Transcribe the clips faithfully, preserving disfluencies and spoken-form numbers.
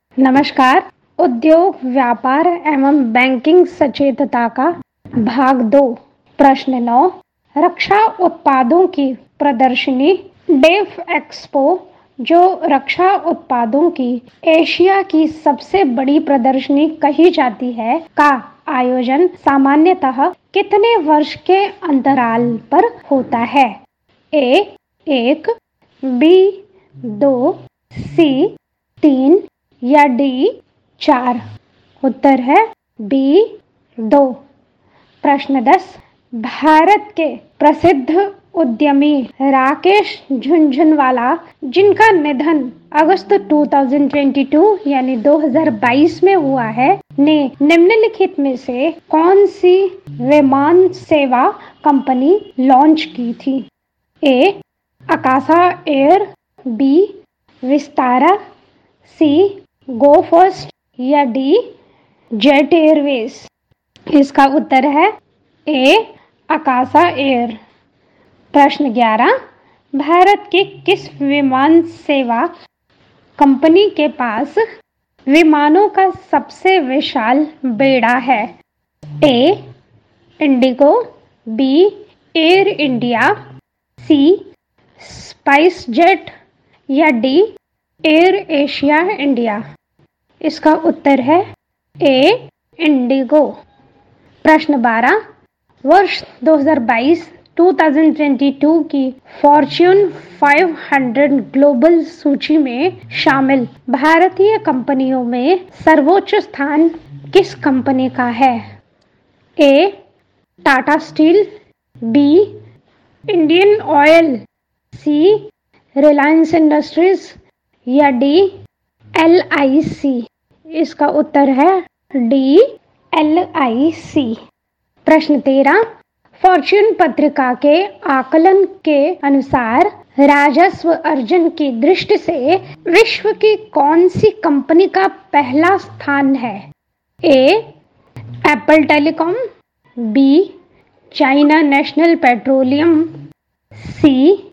नमस्कार। उद्योग, व्यापार एवं बैंकिंग सचेतता का भाग दो। प्रश्न नौ। रक्षा उत्पादों की प्रदर्शनी डेफ एक्सपो, जो रक्षा उत्पादों की एशिया की सबसे बड़ी प्रदर्शनी कही जाती है, का आयोजन सामान्यतः कितने वर्ष के अंतराल पर होता है? ए एक, बी दो, सी तीन या डी चार। उत्तर है बी दो। प्रश्न दस। भारत के प्रसिद्ध उद्यमी राकेश झुनझुनवाला, जिनका निधन अगस्त दो हज़ार बाईस यानी दो हज़ार बाईस में हुआ है, ने निम्नलिखित में से कौन सी विमान सेवा कंपनी लॉन्च की थी? A Akasa air, B Vistara, C Go First या डी जेट एयरवेज। इसका उत्तर है ए आकाशा एयर। प्रश्न ग्यारह। भारत की किस विमान सेवा कंपनी के पास विमानों का सबसे विशाल बेड़ा है? A IndiGo, B Air India, C Spice Jet या डी एयर एशिया इंडिया। इसका उत्तर है ए इंडिगो। प्रश्न बारह। वर्ष दो हज़ार बाईस दो हज़ार बाईस की फॉर्च्यून पाँच सौ ग्लोबल सूची में शामिल भारतीय कंपनियों में सर्वोच्च स्थान किस कंपनी का है? A Tata steel, B Indian Oil, C Reliance Industries या डी एल आई सी। इसका उत्तर है डी एल आई सी। प्रश्न तेरह। फॉर्च्यून पत्रिका के आकलन के अनुसार राजस्व अर्जन की दृष्टि से विश्व की कौन सी कंपनी का पहला स्थान है? A Apple telecom, B China National Petroleum, C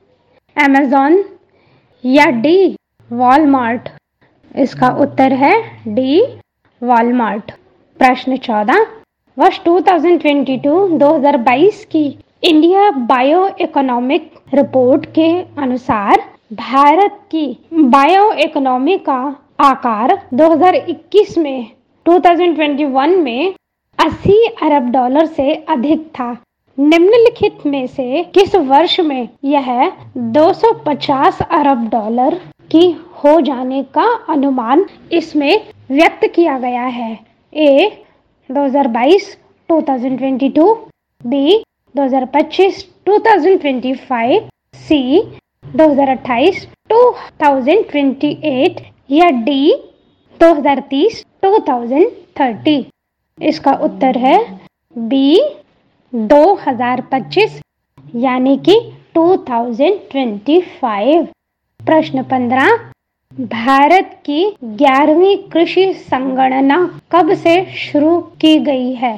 Amazon या डी वॉलमार्ट। इसका उत्तर है डी वॉलमार्ट। प्रश्न चौदह। वर्ष दो हज़ार बाईस दो हज़ार बाईस की इंडिया बायो इकोनॉमिक रिपोर्ट के अनुसार भारत की बायो इकोनॉमी का आकार दो हज़ार इक्कीस में दो हज़ार इक्कीस में अस्सी अरब डॉलर से अधिक था। निम्नलिखित में से किस वर्ष में यह दो सौ पचास अरब डॉलर की हो जाने का अनुमान इसमें व्यक्त किया गया है? ए दो हज़ार बाईस दो हज़ार बाईस, बी दो हज़ार पच्चीस दो हज़ार पच्चीस, सी दो हज़ार अट्ठाईस दो हज़ार अट्ठाईस या डी दो हज़ार तीस दो हज़ार तीस। इसका उत्तर है बी दो हज़ार पच्चीस यानी कि दो हज़ार पच्चीस। प्रश्न पंद्रह। भारत की ग्यारहवीं कृषि संगणना कब से शुरू की गई है?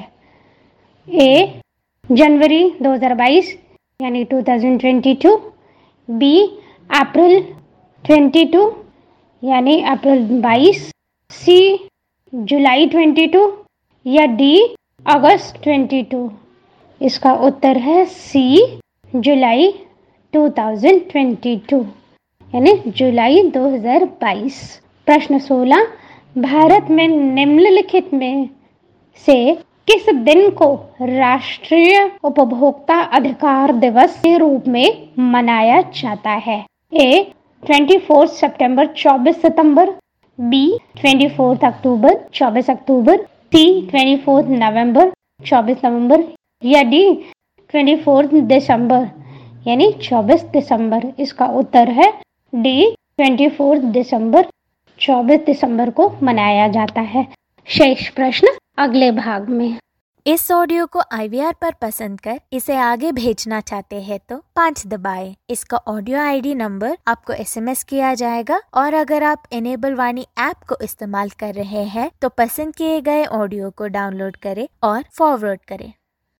ए जनवरी दो हज़ार बाईस यानी दो हज़ार बाईस, बी अप्रैल बाईस यानी अप्रैल बाईस, सी जुलाई बाईस या डी अगस्त बाईस। इसका उत्तर है सी जुलाई दो हज़ार बाईस यानी जुलाई दो हज़ार बाईस। प्रश्न सोलह। भारत में निम्नलिखित में से किस दिन को राष्ट्रीय उपभोक्ता अधिकार दिवस के रूप में मनाया जाता है? ए चौबीस सितंबर चौबीस सितंबर, बी चौबीस अक्टूबर चौबीस अक्टूबर, सी चौबीस नवंबर चौबीस नवंबर या डी चौबीस दिसंबर यानी चौबीस दिसंबर। इसका उत्तर है डी चौबीस दिसंबर। चौबीस दिसंबर को मनाया जाता है। शेष प्रश्न अगले भाग में। इस ऑडियो को आई वी आर पर पसंद कर इसे आगे भेजना चाहते हैं तो पाँच दबाएं। इसका ऑडियो आई डी नंबर आपको एस एम एस किया जाएगा और अगर आप इनेबल वाणी ऐप को इस्तेमाल कर रहे हैं तो पसंद किए गए ऑडियो को डाउनलोड करें और फॉरवर्ड करें।